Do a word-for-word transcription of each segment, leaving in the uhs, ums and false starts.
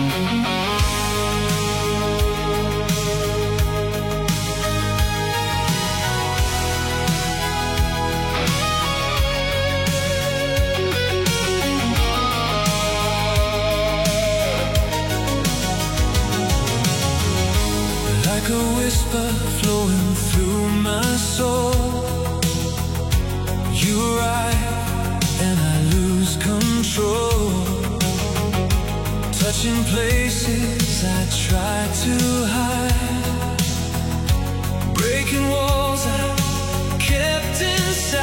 Like a whisper flowing through my soul, you arrive and I lose control. Touching places I try to hide, breaking walls I kept inside.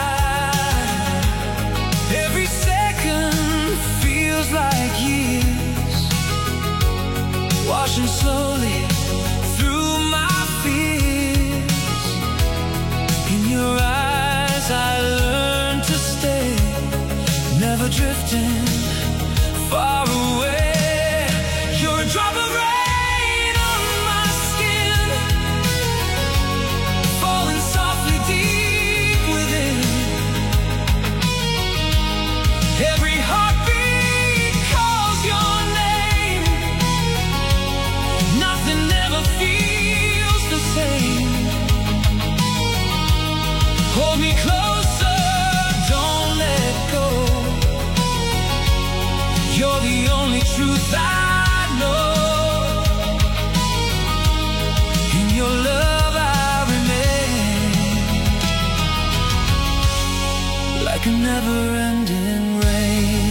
Every second feels like years, washing slowly through my fears. In your eyes I learned to stay, never drifting far away. You're a drop of rain on my skin, falling softly deep within. Every heartbeat calls your name, nothing ever feels the same. Hold me closer, don't let go. You're the only truth I know. In your love I remain, like a never-ending rain.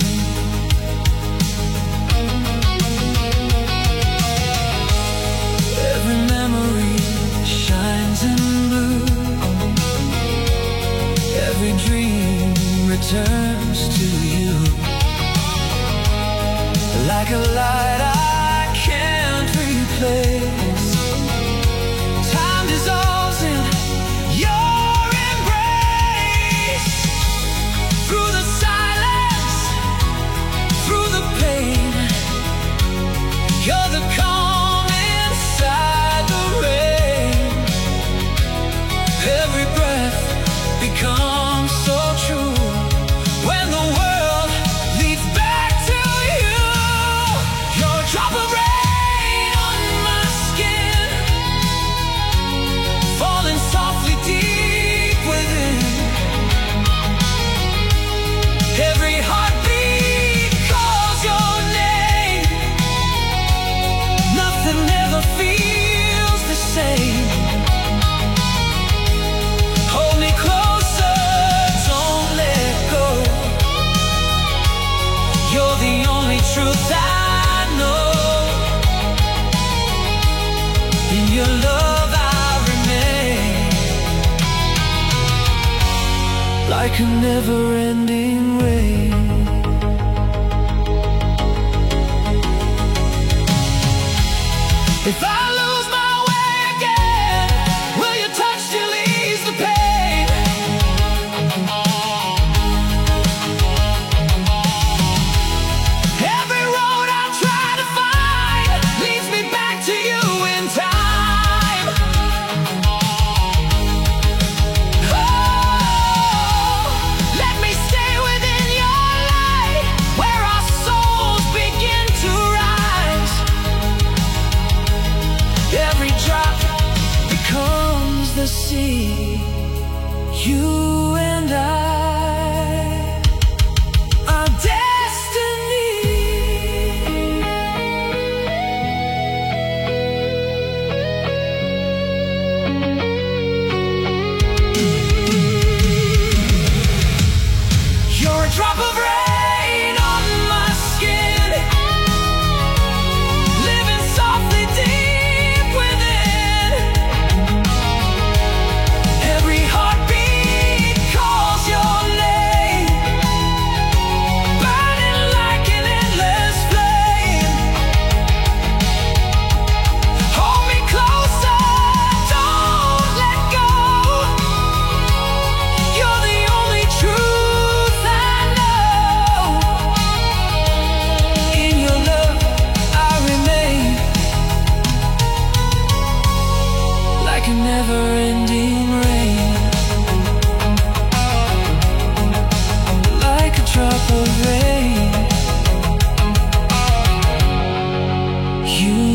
Every memory shines in blue, every dream returns to you. Like a light I can't replace, time dissolves in your embrace. Through the silence, through the pain, you're the calm inside the rain. Every breath becomes so true when the world leads back to you. You're a drop of rain on my skin, falling softly deep within. Every heartbeat calls your name, nothing ever feels the same. Hold me closer, don't let go. You're the only truth I know. In your love I remain, like a never-ending rain. If I lose my way again, will your touch still ease the pain? Every road I try to find leads me back to you in time. Oh, let me stay within your light, where our souls begin to rise. Every drop becomes the sea, you and I, our destiny. You're a drop of rain on my skin, living softly deep within. Every heartbeat calls your name, burning like an endless flame. Hold me closer, don't let go. You're the only truth I know. You